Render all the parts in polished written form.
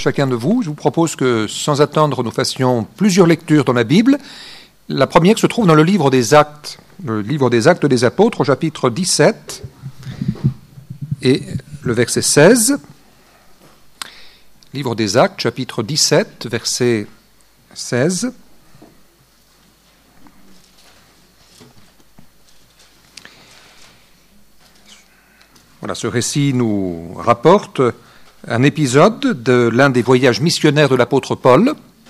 chacun de vous. Je vous propose que, sans attendre, nous fassions plusieurs lectures dans la Bible. La première se trouve dans le livre des Actes des Apôtres, au chapitre 17 et le verset 16. Livre des Actes, chapitre 17, verset 16. Voilà, ce récit nous rapporte un épisode de l'un des voyages missionnaires de l'apôtre Paul.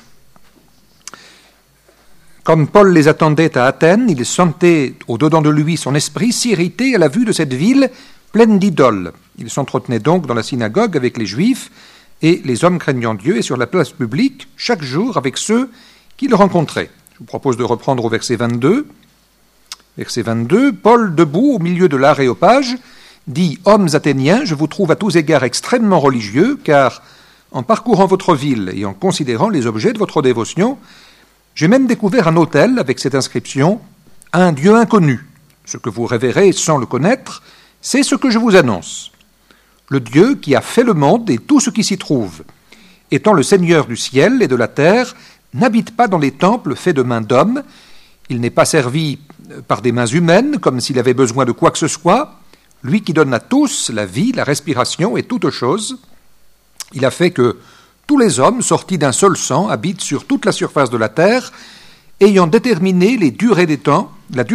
Comme Paul les attendait à Athènes, il sentait au-dedans de lui son esprit s'irriter à la vue de cette ville pleine d'idoles. Il s'entretenait donc dans la synagogue avec les Juifs et les hommes craignant Dieu et sur la place publique, chaque jour avec ceux qu'il rencontrait. Je vous propose de reprendre au verset 22. Verset 22, Paul, debout au milieu de l'Aréopage, dit « Hommes athéniens, je vous trouve à tous égards extrêmement religieux, car en parcourant votre ville et en considérant les objets de votre dévotion, j'ai même découvert un autel avec cette inscription « Un Dieu inconnu ». Ce que vous révérez sans le connaître, c'est ce que je vous annonce. Le Dieu qui a fait le monde et tout ce qui s'y trouve, étant le Seigneur du ciel et de la terre, n'habite pas dans les temples faits de mains d'hommes. Il n'est pas servi par des mains humaines, comme s'il avait besoin de quoi que ce soit. Lui qui donne à tous la vie, la respiration et toutes choses. Il a fait que tous les hommes, sortis d'un seul sang, habitent sur toute la surface de la terre, ayant déterminé la durée des temps,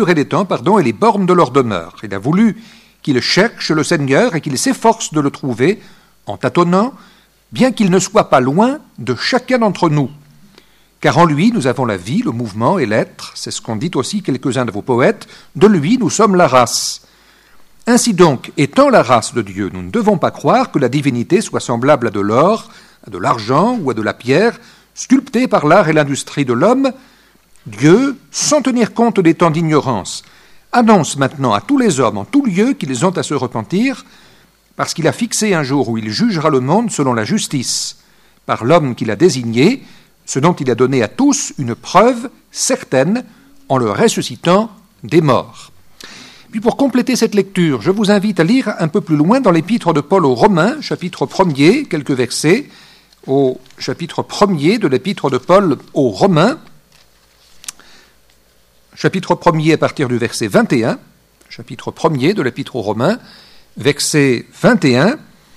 et les bornes de leur demeure. Il a voulu qu'ils cherchent le Seigneur et qu'ils s'efforcent de le trouver en tâtonnant, bien qu'il ne soit pas loin de chacun d'entre nous. Car en lui, nous avons la vie, le mouvement et l'être. C'est ce qu'ont dit aussi quelques-uns de vos poètes. De lui, nous sommes la race. Ainsi donc, étant la race de Dieu, nous ne devons pas croire que la divinité soit semblable à de l'or, à de l'argent ou à de la pierre, sculptée par l'art et l'industrie de l'homme. Dieu, sans tenir compte des temps d'ignorance, annonce maintenant à tous les hommes en tout lieu qu'ils ont à se repentir, parce qu'il a fixé un jour où il jugera le monde selon la justice, par l'homme qu'il a désigné, ce dont il a donné à tous une preuve certaine en le ressuscitant des morts. Puis pour compléter cette lecture, je vous invite à lire un peu plus loin dans l'épître de Paul aux Romains, chapitre 1er, quelques versets, au chapitre 1er de l'épître de Paul aux Romains, chapitre 1er à partir du verset 21, chapitre 1er de l'épître aux Romains, verset 21.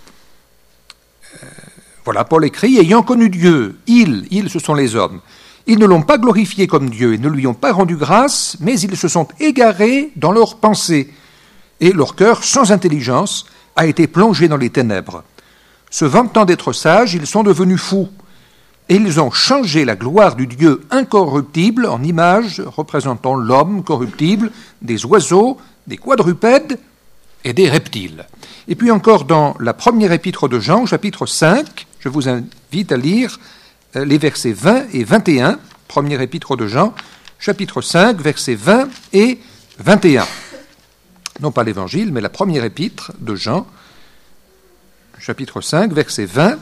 Voilà, Paul écrit « Ayant connu Dieu, ils, ce sont les hommes, ils ne l'ont pas glorifié comme Dieu et ne lui ont pas rendu grâce, mais ils se sont égarés dans leurs pensées, et leur cœur, sans intelligence, a été plongé dans les ténèbres. Se vantant d'être sages, ils sont devenus fous, et ils ont changé la gloire du Dieu incorruptible en image représentant l'homme corruptible, des oiseaux, des quadrupèdes et des reptiles. » Et puis encore dans la première épître de Jean, chapitre 5, je vous invite à lire les versets 20 et 21, première épître de Jean, chapitre 5, versets 20 et 21. Non pas l'évangile, mais la première épître de Jean, chapitre 5, verset 20.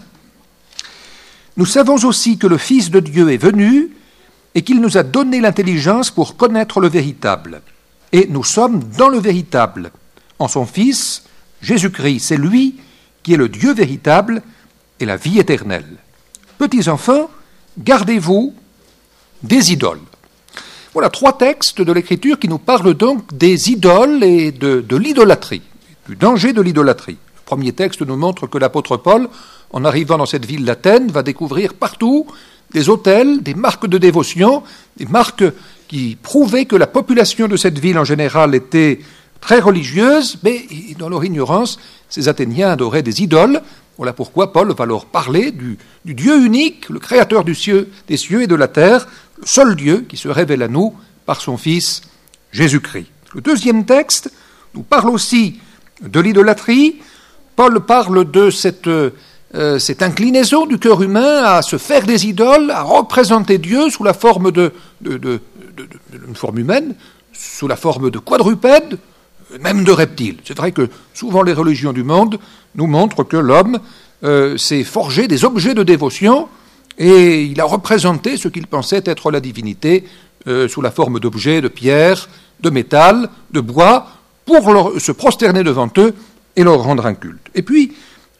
Nous savons aussi que le Fils de Dieu est venu et qu'il nous a donné l'intelligence pour connaître le véritable. Et nous sommes dans le véritable, en son Fils, Jésus-Christ. C'est lui qui est le Dieu véritable et la vie éternelle. Petits enfants, gardez-vous des idoles. Voilà 3 textes de l'Écriture qui nous parlent donc des idoles et de l'idolâtrie, du danger de l'idolâtrie. Le premier texte nous montre que l'apôtre Paul, en arrivant dans cette ville d'Athènes, va découvrir partout des autels, des marques de dévotion, des marques qui prouvaient que la population de cette ville en général était très religieuse, mais dans leur ignorance, ces Athéniens adoraient des idoles. Voilà pourquoi Paul va leur parler du Dieu unique, le Créateur des cieux et de la terre, le seul Dieu qui se révèle à nous par son Fils Jésus-Christ. Le deuxième texte nous parle aussi de l'idolâtrie. Paul parle de cette inclinaison du cœur humain à se faire des idoles, à représenter Dieu sous la forme d'une forme humaine, sous la forme de quadrupèdes, même de reptiles. C'est vrai que souvent les religions du monde nous montrent que l'homme s'est forgé des objets de dévotion et il a représenté ce qu'il pensait être la divinité sous la forme d'objets, de pierre, de métal, de bois, pour se prosterner devant eux et leur rendre un culte. Et puis,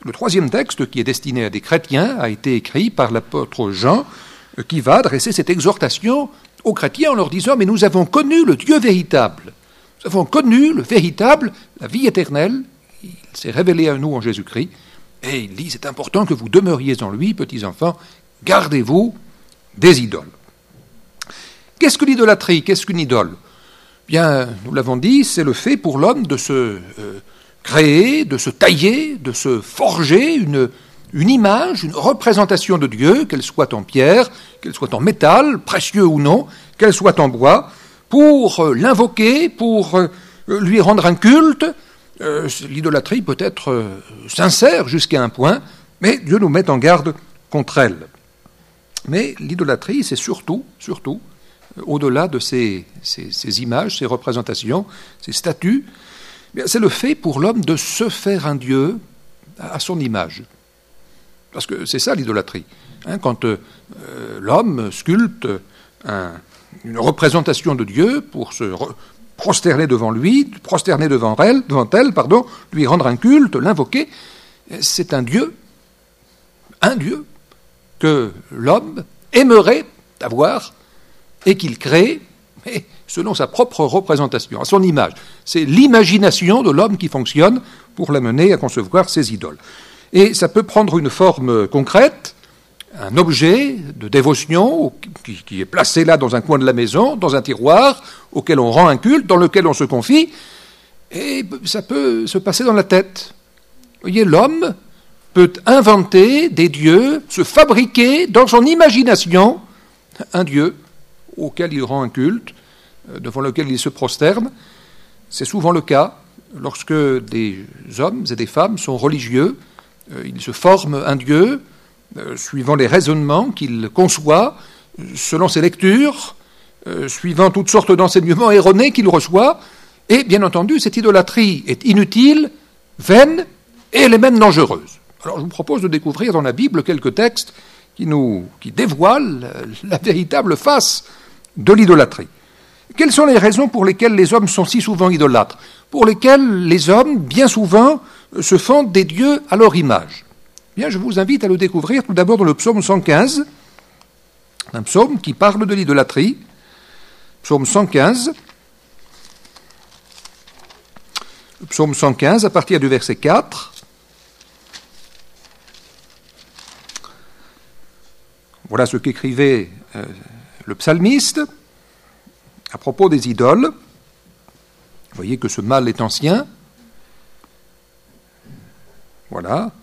Le troisième texte, qui est destiné à des chrétiens, a été écrit par l'apôtre Jean, qui va adresser cette exhortation aux chrétiens en leur disant « Mais nous avons connu le Dieu véritable, nous avons connu le véritable, la vie éternelle, il s'est révélé à nous en Jésus-Christ. » Et il dit « C'est important que vous demeuriez en lui, petits enfants, gardez-vous des idoles. » Qu'est-ce que l'idolâtrie? Qu'est-ce qu'une idole? Bien, nous l'avons dit, c'est le fait pour l'homme de se créer, de se tailler, de se forger une image, une représentation de Dieu, qu'elle soit en pierre, qu'elle soit en métal, précieux ou non, qu'elle soit en bois, pour l'invoquer, pour lui rendre un culte. L'idolâtrie peut être sincère jusqu'à un point, mais Dieu nous met en garde contre elle. Mais l'idolâtrie, c'est surtout, au-delà de ces images, ces représentations, ces statues, c'est le fait pour l'homme de se faire un Dieu à son image. Parce que c'est ça l'idolâtrie. Quand l'homme sculpte une représentation de Dieu pour se prosterner devant lui, prosterner devant elle, lui rendre un culte, l'invoquer, c'est un Dieu que l'homme aimerait avoir et qu'il crée, mais selon sa propre représentation, à son image. C'est l'imagination de l'homme qui fonctionne pour l'amener à concevoir ses idoles. Et ça peut prendre une forme concrète, un objet de dévotion qui est placé là dans un coin de la maison, dans un tiroir, auquel on rend un culte, dans lequel on se confie, et ça peut se passer dans la tête. Vous voyez, l'homme peut inventer des dieux, se fabriquer dans son imagination un dieu auquel il rend un culte, devant lequel il se prosterne. C'est souvent le cas lorsque des hommes et des femmes sont religieux. Ils se forment un dieu suivant les raisonnements qu'ils conçoivent, selon ses lectures, suivant toutes sortes d'enseignements erronés qu'il reçoit. Et bien entendu, cette idolâtrie est inutile, vaine, et elle est même dangereuse. Alors je vous propose de découvrir dans la Bible quelques textes qui dévoilent la véritable face de l'idolâtrie. Quelles sont les raisons pour lesquelles les hommes sont si souvent idolâtres? Pour lesquelles les hommes, bien souvent, se font des dieux à leur image? Bien, je vous invite à le découvrir tout d'abord dans le psaume 115, un psaume qui parle de l'idolâtrie. Psaume 115. Le psaume 115, à partir du verset 4. Voilà ce qu'écrivait le psalmiste à propos des idoles. Vous voyez que ce mal est ancien. Voilà.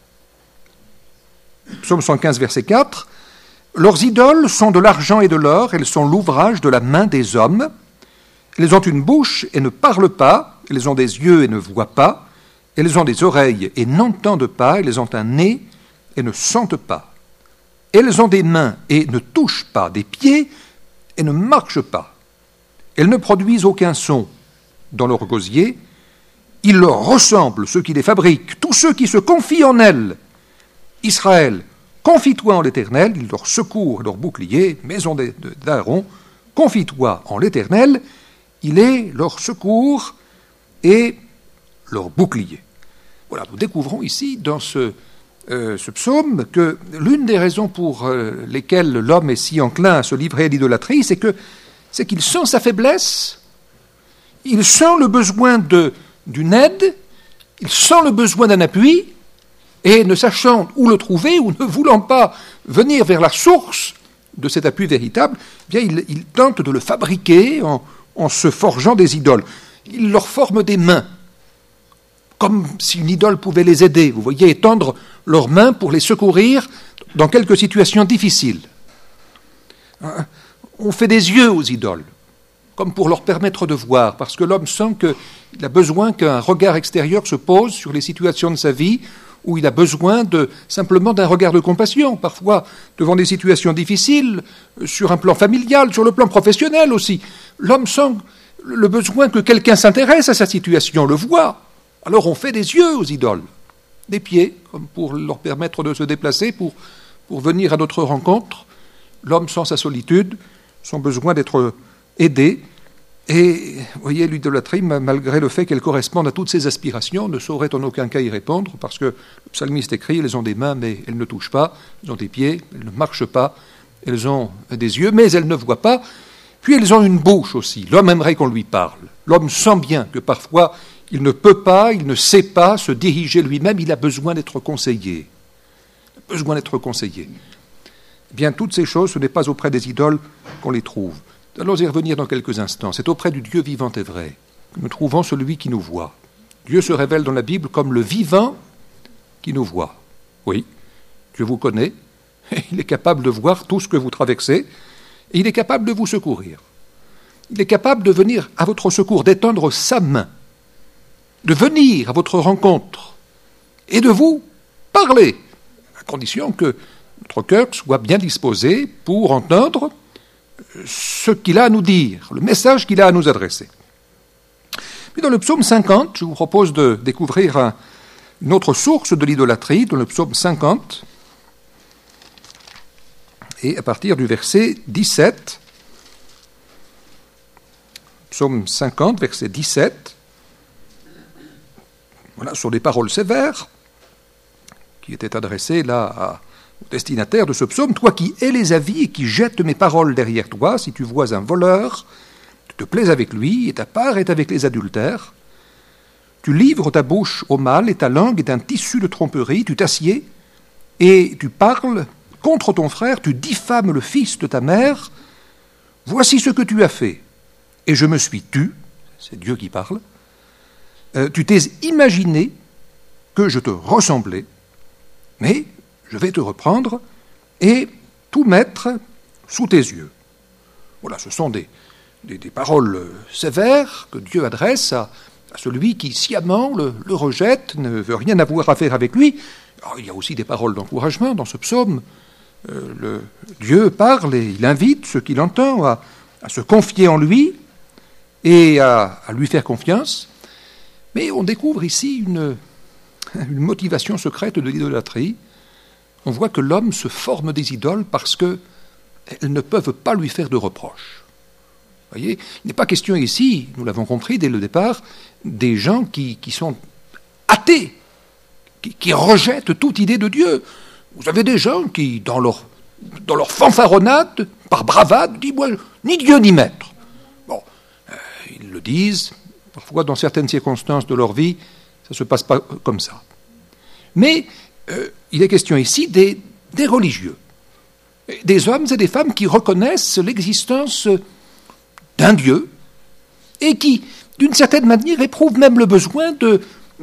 Psaume 115, verset 4. « Leurs idoles sont de l'argent et de l'or, elles sont l'ouvrage de la main des hommes. Elles ont une bouche et ne parlent pas, elles ont des yeux et ne voient pas, elles ont des oreilles et n'entendent pas, elles ont un nez et ne sentent pas. Elles ont des mains et ne touchent pas, des pieds et ne marchent pas. Elles ne produisent aucun son dans leur gosier. Ils leur ressemblent, ceux qui les fabriquent, tous ceux qui se confient en elles. Israël, confie-toi en l'Éternel, il leur secourt leur bouclier, maison d'Aaron, confie-toi en l'Éternel, il est leur secours et leur bouclier. » Voilà, nous découvrons ici dans ce psaume que l'une des raisons pour lesquelles l'homme est si enclin à se livrer à l'idolâtrie, c'est qu'il sent sa faiblesse, il sent le besoin d'une aide, il sent le besoin d'un appui, et ne sachant où le trouver, ou ne voulant pas venir vers la source de cet appui véritable, bien il tente de le fabriquer en se forgeant des idoles. Il leur forme des mains, comme si une idole pouvait les aider, vous voyez, étendre leurs mains pour les secourir dans quelques situations difficiles. On fait des yeux aux idoles, comme pour leur permettre de voir, parce que l'homme sent qu'il a besoin qu'un regard extérieur se pose sur les situations de sa vie, où il a besoin simplement d'un regard de compassion, parfois devant des situations difficiles, sur un plan familial, sur le plan professionnel aussi. L'homme sent le besoin que quelqu'un s'intéresse à sa situation, le voit. Alors on fait des yeux aux idoles, des pieds, comme pour leur permettre de se déplacer, pour venir à notre rencontre. L'homme sent sa solitude, son besoin d'être aidé, Et vous voyez, l'idolâtrie, malgré le fait qu'elle corresponde à toutes ses aspirations, ne saurait en aucun cas y répondre, parce que le psalmiste écrit, elles ont des mains, mais elles ne touchent pas, elles ont des pieds, elles ne marchent pas, elles ont des yeux, mais elles ne voient pas, puis elles ont une bouche aussi. L'homme aimerait qu'on lui parle. L'homme sent bien que parfois, il ne peut pas, il ne sait pas se diriger lui-même, il a besoin d'être conseillé. Il a besoin d'être conseillé. Eh bien, toutes ces choses, ce n'est pas auprès des idoles qu'on les trouve. Allons y revenir dans quelques instants. C'est auprès du Dieu vivant et vrai que nous trouvons celui qui nous voit. Dieu se révèle dans la Bible comme le vivant qui nous voit. Oui, Dieu vous connaît, il est capable de voir tout ce que vous traversez, et il est capable de vous secourir. Il est capable de venir à votre secours, d'étendre sa main, de venir à votre rencontre, et de vous parler, à condition que notre cœur soit bien disposé pour entendre ce qu'il a à nous dire, le message qu'il a à nous adresser. Puis dans le psaume 50, je vous propose de découvrir une autre source de l'idolâtrie, dans le psaume 50, et à partir du verset 17, psaume 50, verset 17, voilà, sur des paroles sévères, qui étaient adressées là au destinataire de ce psaume, toi qui hais les avis et qui jettes mes paroles derrière toi, si tu vois un voleur, tu te plais avec lui, et ta part est avec les adultères. Tu livres ta bouche au mal, et ta langue est un tissu de tromperie, tu t'assieds, et tu parles contre ton frère, tu diffames le fils de ta mère. Voici ce que tu as fait, et je me suis tu, c'est Dieu qui parle, tu t'es imaginé que je te ressemblais, mais je vais te reprendre et tout mettre sous tes yeux. Voilà, ce sont des paroles sévères que Dieu adresse à celui qui sciemment le rejette, ne veut rien avoir à faire avec lui. Alors, il y a aussi des paroles d'encouragement dans ce psaume. Dieu parle et il invite ceux qui l'entendent à se confier en lui et à lui faire confiance. Mais on découvre ici une motivation secrète de l'idolâtrie. On voit que l'homme se forme des idoles parce qu'elles ne peuvent pas lui faire de reproches. Vous voyez, il n'est pas question ici, nous l'avons compris dès le départ, des gens qui sont athées, qui rejettent toute idée de Dieu. Vous avez des gens qui, dans leur fanfaronnade, par bravade, disent « moi, ni Dieu ni maître ». Bon, ils le disent, parfois dans certaines circonstances de leur vie, ça ne se passe pas comme ça. Mais il est question ici des religieux, des hommes et des femmes qui reconnaissent l'existence d'un Dieu et qui, d'une certaine manière, éprouvent même le besoin de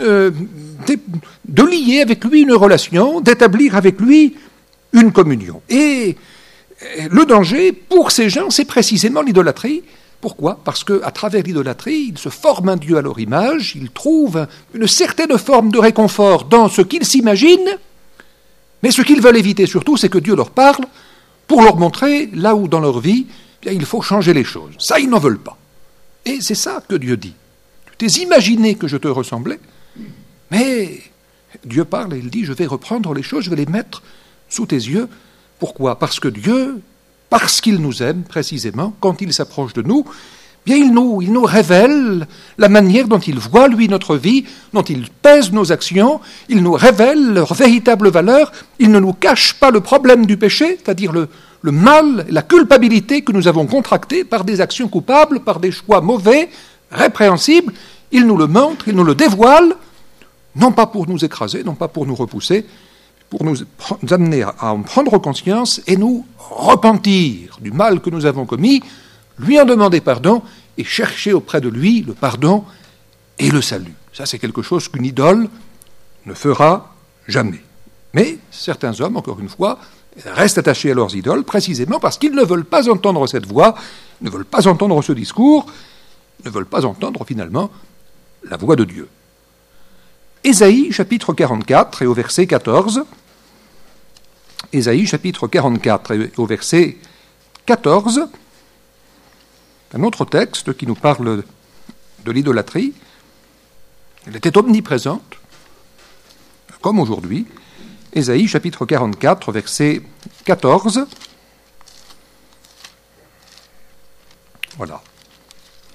lier avec lui une relation, d'établir avec lui une communion. Et le danger, pour ces gens, c'est précisément l'idolâtrie. Pourquoi ? Parce qu'à travers l'idolâtrie, ils se forment un Dieu à leur image, ils trouvent une certaine forme de réconfort dans ce qu'ils s'imaginent, mais ce qu'ils veulent éviter surtout, c'est que Dieu leur parle pour leur montrer là où dans leur vie, bien, il faut changer les choses. Ça, ils n'en veulent pas. Et c'est ça que Dieu dit. Tu t'es imaginé que je te ressemblais, mais Dieu parle et il dit, je vais reprendre les choses, je vais les mettre sous tes yeux. Pourquoi ? Parce que Dieu, parce qu'il nous aime précisément, quand il s'approche de nous, bien il nous révèle la manière dont il voit, lui, notre vie, dont il pèse nos actions, il nous révèle leur véritable valeur, il ne nous cache pas le problème du péché, c'est-à-dire le mal, la culpabilité que nous avons contractée par des actions coupables, par des choix mauvais, répréhensibles, il nous le montre, il nous le dévoile, non pas pour nous écraser, non pas pour nous repousser, pour nous amener à en prendre conscience et nous repentir du mal que nous avons commis, lui en demander pardon et chercher auprès de lui le pardon et le salut. Ça, c'est quelque chose qu'une idole ne fera jamais. Mais certains hommes, encore une fois, restent attachés à leurs idoles précisément parce qu'ils ne veulent pas entendre cette voix, ne veulent pas entendre ce discours, ne veulent pas entendre finalement la voix de Dieu. Ésaïe, chapitre 44 et au verset 14. Ésaïe, chapitre 44 et au verset 14. Un autre texte qui nous parle de l'idolâtrie. Elle était omniprésente, comme aujourd'hui. Ésaïe, chapitre 44, verset 14. Voilà.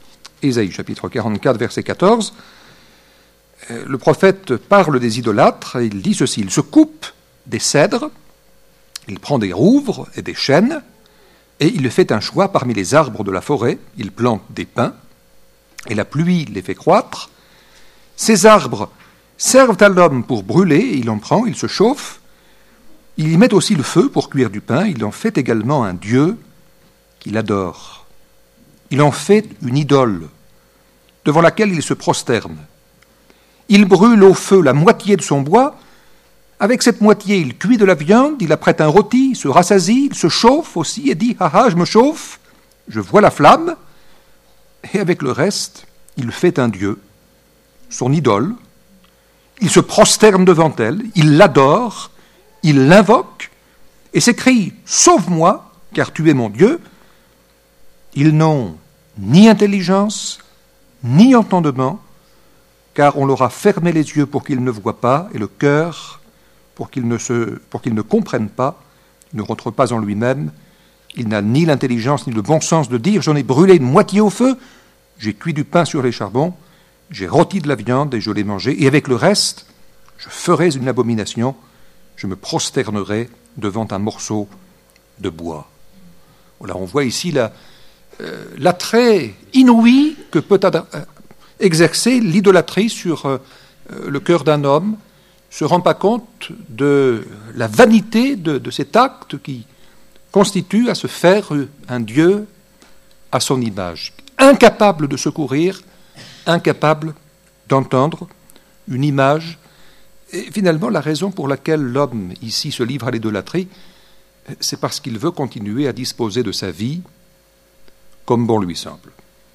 Ésaïe chapitre 44, verset 14, le prophète parle des idolâtres, et il dit ceci: il se coupe des cèdres, il prend des rouvres et des chênes, et il fait un choix parmi les arbres de la forêt, il plante des pins, et la pluie les fait croître. Ces arbres servent à l'homme pour brûler, il en prend, il se chauffe, il y met aussi le feu pour cuire du pain, il en fait également un dieu qu'il adore. Il en fait une idole devant laquelle il se prosterne. Il brûle au feu la moitié de son bois. Avec cette moitié, il cuit de la viande, il apprête un rôti, il se rassasie, il se chauffe aussi et dit « Ah ah, je me chauffe, je vois la flamme ». Et avec le reste, il fait un dieu, son idole. Il se prosterne devant elle, il l'adore, il l'invoque et s'écrie « Sauve-moi, car tu es mon Dieu ». Ils n'ont ni intelligence, ni entendement, car on leur a fermé les yeux pour qu'ils ne voient pas, et le cœur pour qu'ils ne comprennent pas, ne rentre pas en lui-même. Il n'a ni l'intelligence ni le bon sens de dire « J'en ai brûlé une moitié au feu, j'ai cuit du pain sur les charbons, j'ai rôti de la viande et je l'ai mangée, et avec le reste, je ferai une abomination, je me prosternerai devant un morceau de bois. » Voilà, on voit ici l'attrait inouï que peut exercer l'idolâtrie sur le cœur d'un homme, se rend pas compte de la vanité de cet acte qui constitue à se faire un Dieu à son image, incapable de secourir, incapable d'entendre une image. Et finalement, la raison pour laquelle l'homme ici se livre à l'idolâtrie, c'est parce qu'il veut continuer à disposer de sa vie comme bon lui semble.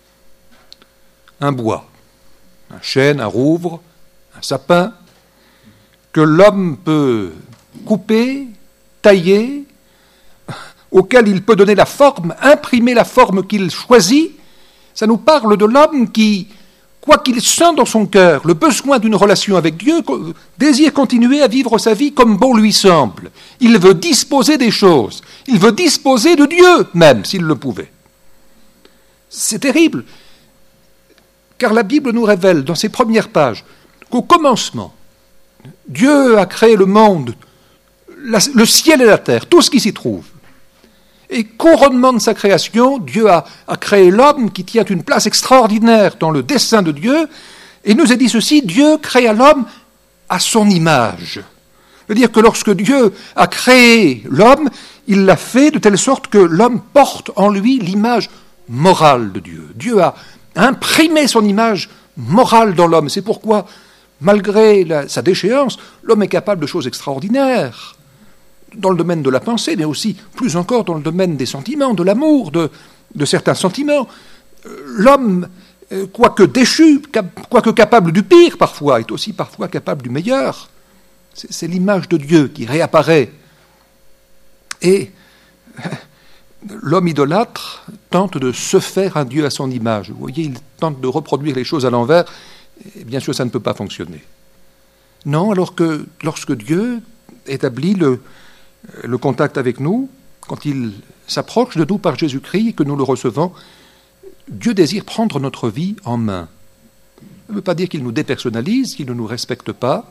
Un bois, un chêne, un rouvre, un sapin, que l'homme peut couper, tailler, auquel il peut donner la forme, imprimer la forme qu'il choisit. Ça nous parle de l'homme qui, quoi qu'il sent dans son cœur le besoin d'une relation avec Dieu, désire continuer à vivre sa vie comme bon lui semble. Il veut disposer des choses, il veut disposer de Dieu même, s'il le pouvait. C'est terrible, car la Bible nous révèle dans ses premières pages qu'au commencement, Dieu a créé le monde, le ciel et la terre, tout ce qui s'y trouve. Et couronnement de sa création, Dieu a créé l'homme qui tient une place extraordinaire dans le dessein de Dieu, et nous a dit ceci: Dieu créa l'homme à son image. C'est-à-dire que lorsque Dieu a créé l'homme, il l'a fait de telle sorte que l'homme porte en lui l'image morale de Dieu. Dieu a imprimé son image morale dans l'homme. C'est pourquoi, malgré sa déchéance, l'homme est capable de choses extraordinaires dans le domaine de la pensée, mais aussi, plus encore, dans le domaine des sentiments, de l'amour, de certains sentiments. L'homme, quoique déchu, quoique capable du pire parfois, est aussi parfois capable du meilleur. C'est l'image de Dieu qui réapparaît. Et l'homme idolâtre tente de se faire un Dieu à son image. Vous voyez, il tente de reproduire les choses à l'envers, et bien sûr, ça ne peut pas fonctionner. Non, alors que lorsque Dieu établit le contact avec nous, quand il s'approche de nous par Jésus-Christ et que nous le recevons, Dieu désire prendre notre vie en main. Ça ne veut pas dire qu'il nous dépersonnalise, qu'il ne nous respecte pas.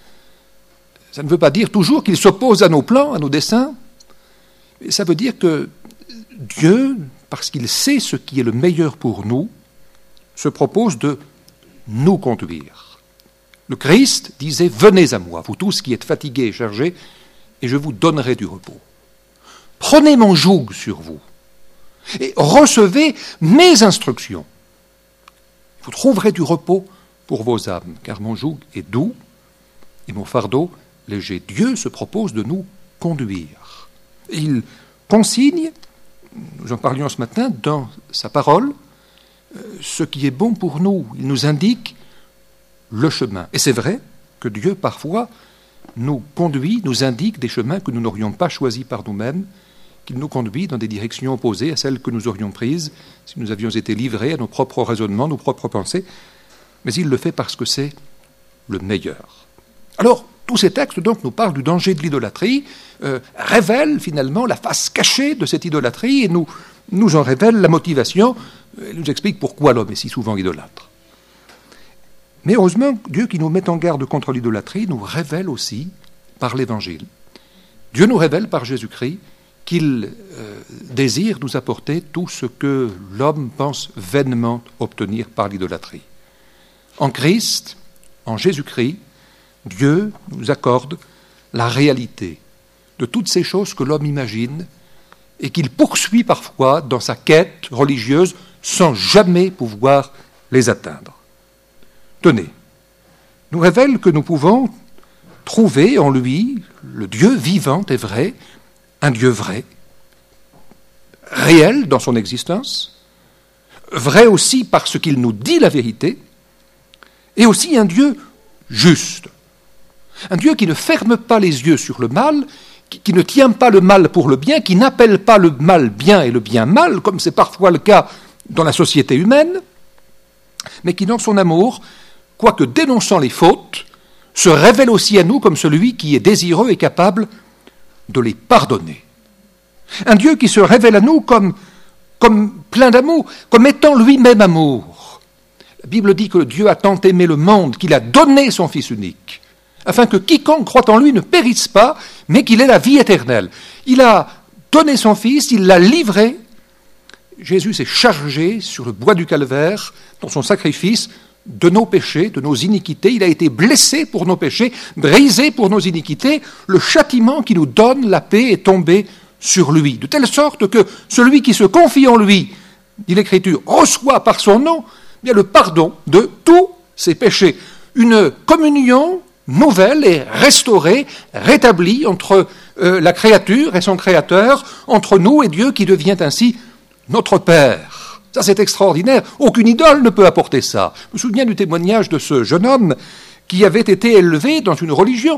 Ça ne veut pas dire toujours qu'il s'oppose à nos plans, à nos desseins. Mais ça veut dire que Dieu, parce qu'il sait ce qui est le meilleur pour nous, se propose de nous conduire. Le Christ disait « Venez à moi, vous tous qui êtes fatigués et chargés, et je vous donnerai du repos. Prenez mon joug sur vous et recevez mes instructions. Vous trouverez du repos pour vos âmes, car mon joug est doux et mon fardeau léger. » Dieu se propose de nous conduire. Il consigne, nous en parlions ce matin, dans sa parole, ce qui est bon pour nous. Il nous indique le chemin. Et c'est vrai que Dieu, parfois, nous conduit, nous indique des chemins que nous n'aurions pas choisis par nous-mêmes, qu'il nous conduit dans des directions opposées à celles que nous aurions prises si nous avions été livrés à nos propres raisonnements, nos propres pensées. Mais il le fait parce que c'est le meilleur. Alors, Tous ces textes donc nous parlent du danger de l'idolâtrie, révèlent finalement la face cachée de cette idolâtrie et nous en révèlent la motivation, nous expliquent pourquoi l'homme est si souvent idolâtre. Mais heureusement, Dieu qui nous met en garde contre l'idolâtrie nous révèle aussi par l'Évangile. Dieu nous révèle par Jésus-Christ qu'il désire nous apporter tout ce que l'homme pense vainement obtenir par l'idolâtrie. En Christ, en Jésus-Christ, Dieu nous accorde la réalité de toutes ces choses que l'homme imagine et qu'il poursuit parfois dans sa quête religieuse sans jamais pouvoir les atteindre. Tenez, nous révèle que nous pouvons trouver en lui le Dieu vivant et vrai, un Dieu vrai, réel dans son existence, vrai aussi parce qu'il nous dit la vérité, et aussi un Dieu juste. Un Dieu qui ne ferme pas les yeux sur le mal, qui ne tient pas le mal pour le bien, qui n'appelle pas le mal bien et le bien mal, comme c'est parfois le cas dans la société humaine, mais qui, dans son amour, quoique dénonçant les fautes, se révèle aussi à nous comme celui qui est désireux et capable de les pardonner. Un Dieu qui se révèle à nous comme plein d'amour, comme étant lui-même amour. La Bible dit que Dieu a tant aimé le monde qu'il a donné son Fils unique, afin que quiconque croit en lui ne périsse pas, mais qu'il ait la vie éternelle. Il a donné son Fils, il l'a livré. Jésus s'est chargé sur le bois du calvaire, dans son sacrifice, de nos péchés, de nos iniquités. Il a été blessé pour nos péchés, brisé pour nos iniquités. Le châtiment qui nous donne la paix est tombé sur lui, de telle sorte que celui qui se confie en lui, dit l'Écriture, reçoit par son nom bien le pardon de tous ses péchés. Une communion nouvelle est restaurée, rétablie entre la créature et son Créateur, entre nous et Dieu qui devient ainsi notre Père. Ça, c'est extraordinaire. Aucune idole ne peut apporter ça. Je me souviens du témoignage de ce jeune homme qui avait été élevé dans une religion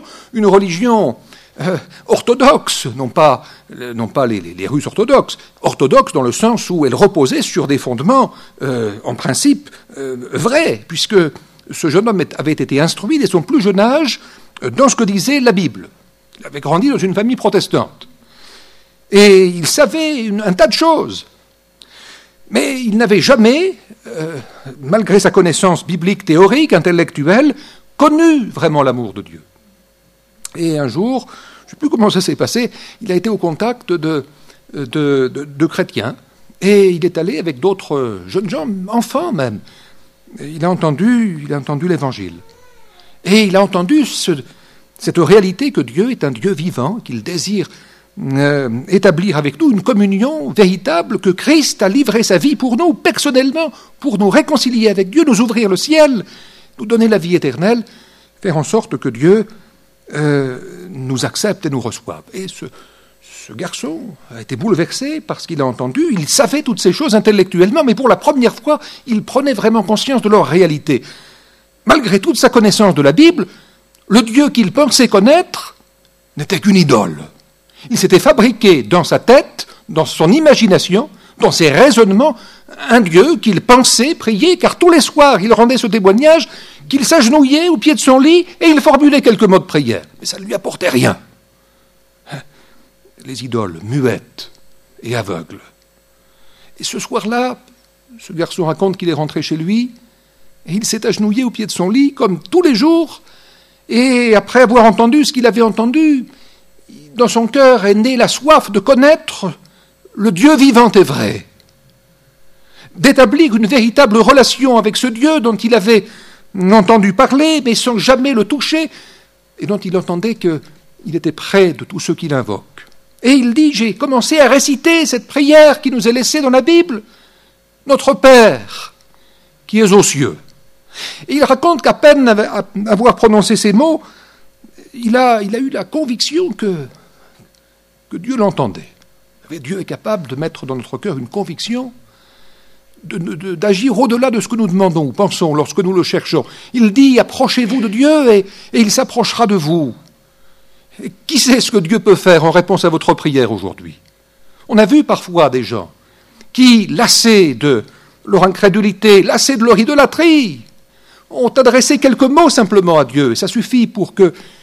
orthodoxe, non pas les Russes orthodoxes dans le sens où elle reposait sur des fondements, en principe, vrais, puisque ce jeune homme avait été instruit dès son plus jeune âge dans ce que disait la Bible. Il avait grandi dans une famille protestante. Et il savait un tas de choses. Mais il n'avait jamais, malgré sa connaissance biblique, théorique, intellectuelle, connu vraiment l'amour de Dieu. Et un jour, je ne sais plus comment ça s'est passé, il a été au contact de chrétiens, et il est allé avec d'autres jeunes gens, enfants même. Il a entendu l'Évangile. Et il a entendu cette réalité que Dieu est un Dieu vivant, qu'il désire établir avec nous une communion véritable, que Christ a livré sa vie pour nous, personnellement, pour nous réconcilier avec Dieu, nous ouvrir le ciel, nous donner la vie éternelle, faire en sorte que Dieu nous accepte et nous reçoive. Et ce garçon a été bouleversé parce qu'il a entendu, il savait toutes ces choses intellectuellement, mais pour la première fois, il prenait vraiment conscience de leur réalité. Malgré toute sa connaissance de la Bible, le Dieu qu'il pensait connaître n'était qu'une idole. Il s'était fabriqué dans sa tête, dans son imagination, dans ses raisonnements, un Dieu qu'il pensait prier, car tous les soirs, il rendait ce témoignage, qu'il s'agenouillait au pied de son lit et il formulait quelques mots de prière. Mais ça ne lui apportait rien. Les idoles muettes et aveugles. Et ce soir-là, ce garçon raconte qu'il est rentré chez lui et il s'est agenouillé au pied de son lit, comme tous les jours, et après avoir entendu ce qu'il avait entendu, dans son cœur est née la soif de connaître le Dieu vivant et vrai, d'établir une véritable relation avec ce Dieu dont il avait entendu parler, mais sans jamais le toucher, et dont il entendait qu'il était près de tous ceux qui l'invoquent. Et il dit, j'ai commencé à réciter cette prière qui nous est laissée dans la Bible, notre Père, qui es aux cieux. Et il raconte qu'à peine avoir prononcé ces mots, il a eu la conviction que Dieu l'entendait. Dieu est capable de mettre dans notre cœur une conviction, d'agir au-delà de ce que nous demandons ou pensons lorsque nous le cherchons. Il dit, approchez-vous de Dieu et il s'approchera de vous. Et qui sait ce que Dieu peut faire en réponse à votre prière aujourd'hui? On a vu parfois des gens qui, lassés de leur incrédulité, lassés de leur idolâtrie, ont adressé quelques mots simplement à Dieu. Et ça suffit pour que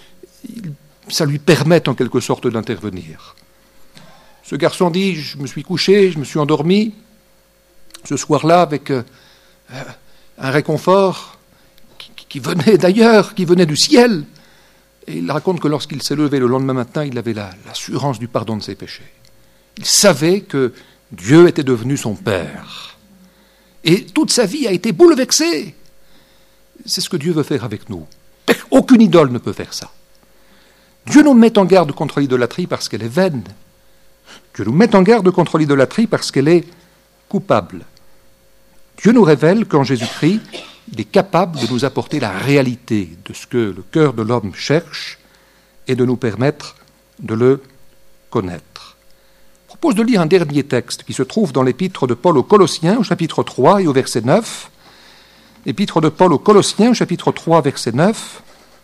ça lui permet en quelque sorte d'intervenir. Ce garçon dit, je me suis couché, je me suis endormi, ce soir-là, avec un réconfort qui venait d'ailleurs, qui venait du ciel. Et il raconte que lorsqu'il s'est levé le lendemain matin, il avait l'assurance du pardon de ses péchés. Il savait que Dieu était devenu son Père. Et toute sa vie a été bouleversée. C'est ce que Dieu veut faire avec nous. Aucune idole ne peut faire ça. Dieu nous met en garde contre l'idolâtrie parce qu'elle est vaine. Dieu nous met en garde contre l'idolâtrie parce qu'elle est coupable. Dieu nous révèle qu'en Jésus-Christ, il est capable de nous apporter la réalité de ce que le cœur de l'homme cherche et de nous permettre de le connaître. Je propose de lire un dernier texte qui se trouve dans l'épître de Paul aux Colossiens, au chapitre 3 et au verset 9. L'épître de Paul aux Colossiens, au chapitre 3, verset 9.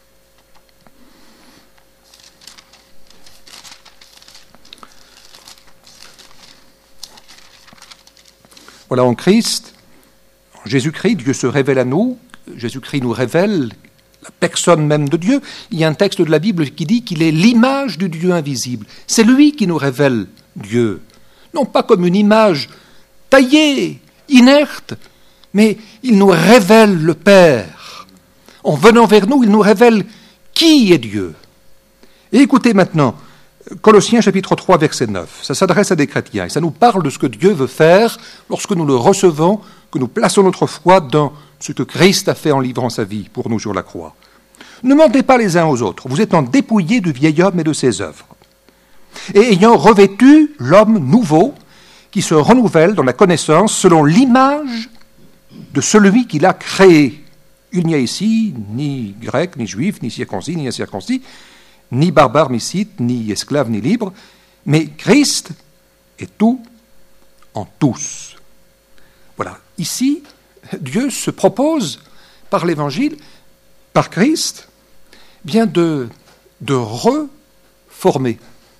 Voilà, en Christ, en Jésus-Christ, Dieu se révèle à nous, Jésus-Christ nous révèle la personne même de Dieu. Il y a un texte de la Bible qui dit qu'il est l'image du Dieu invisible. C'est lui qui nous révèle Dieu. Non pas comme une image taillée, inerte, mais il nous révèle le Père. En venant vers nous, il nous révèle qui est Dieu. Et écoutez maintenant, Colossiens chapitre 3, verset 9. Ça s'adresse à des chrétiens et ça nous parle de ce que Dieu veut faire lorsque nous le recevons, que nous plaçons notre foi dans ce que Christ a fait en livrant sa vie pour nous sur la croix. Ne mentez pas les uns aux autres, vous étant dépouillés du vieil homme et de ses œuvres, et ayant revêtu l'homme nouveau qui se renouvelle dans la connaissance selon l'image de celui qui l'a créé. Il n'y a ici ni grec, ni juif, ni circoncis, ni incirconcis, ni barbare, ni scythe, ni esclave, ni libre, mais Christ est tout en tous. Voilà, ici, Dieu se propose, par l'Évangile, par Christ, bien de reformer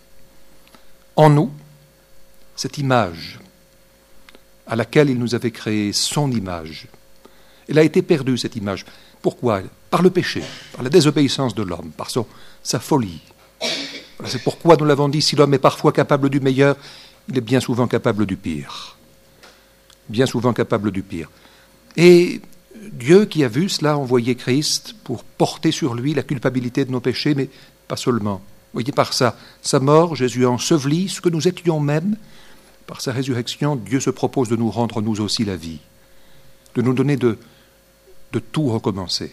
en nous cette image à laquelle il nous avait créé son image. Elle a été perdue, cette image. Pourquoi ? Par le péché, par la désobéissance de l'homme, par sa folie. Voilà, c'est pourquoi nous l'avons dit, si l'homme est parfois capable du meilleur, il est bien souvent capable du pire. Bien souvent capable du pire. Et Dieu qui a vu cela, a envoyé Christ pour porter sur lui la culpabilité de nos péchés, mais pas seulement. Vous voyez, par sa mort, Jésus a enseveli ce que nous étions même. Par sa résurrection, Dieu se propose de nous rendre nous aussi la vie, de nous donner de tout recommencer.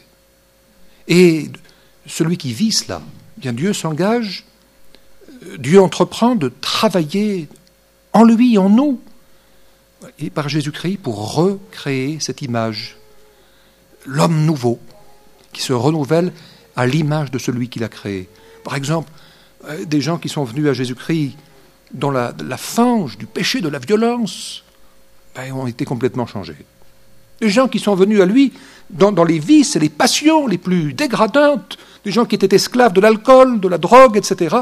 Et celui qui vit cela, bien Dieu s'engage, Dieu entreprend de travailler en lui, en nous, et par Jésus-Christ pour recréer cette image, l'homme nouveau, qui se renouvelle à l'image de celui qui l'a créé. Par exemple, des gens qui sont venus à Jésus-Christ dans la fange du péché, de la violence, ont été complètement changés. Des gens qui sont venus à lui dans les vices et les passions les plus dégradantes, des gens qui étaient esclaves de l'alcool, de la drogue, etc.,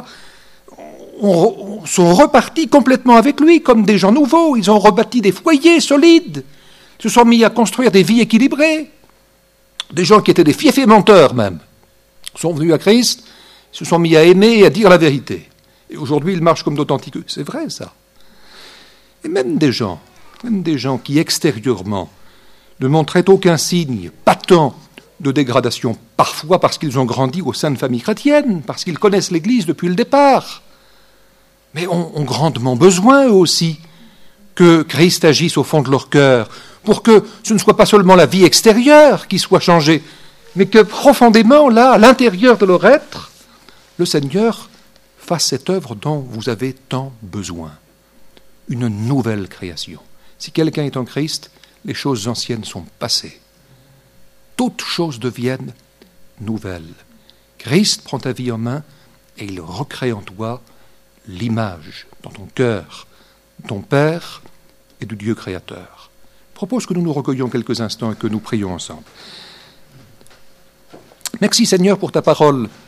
sont repartis complètement avec lui comme des gens nouveaux. Ils ont rebâti des foyers solides, se sont mis à construire des vies équilibrées. Des gens qui étaient des fiefs menteurs même sont venus à Christ, se sont mis à aimer et à dire la vérité. Et aujourd'hui, ils marchent comme d'authentiques. C'est vrai, ça. Et même des gens qui extérieurement ne montraient aucun signe patent de dégradation, parfois parce qu'ils ont grandi au sein de familles chrétiennes, parce qu'ils connaissent l'Église depuis le départ, mais ont grandement besoin, eux aussi, que Christ agisse au fond de leur cœur, pour que ce ne soit pas seulement la vie extérieure qui soit changée, mais que profondément, là, à l'intérieur de leur être, le Seigneur fasse cette œuvre dont vous avez tant besoin. Une nouvelle création. Si quelqu'un est en Christ, les choses anciennes sont passées. Toutes choses deviennent nouvelles. Christ prend ta vie en main et il recrée en toi l'image dans ton cœur, ton Père et du Dieu créateur. Je propose que nous nous recueillions quelques instants et que nous prions ensemble. Merci Seigneur pour ta parole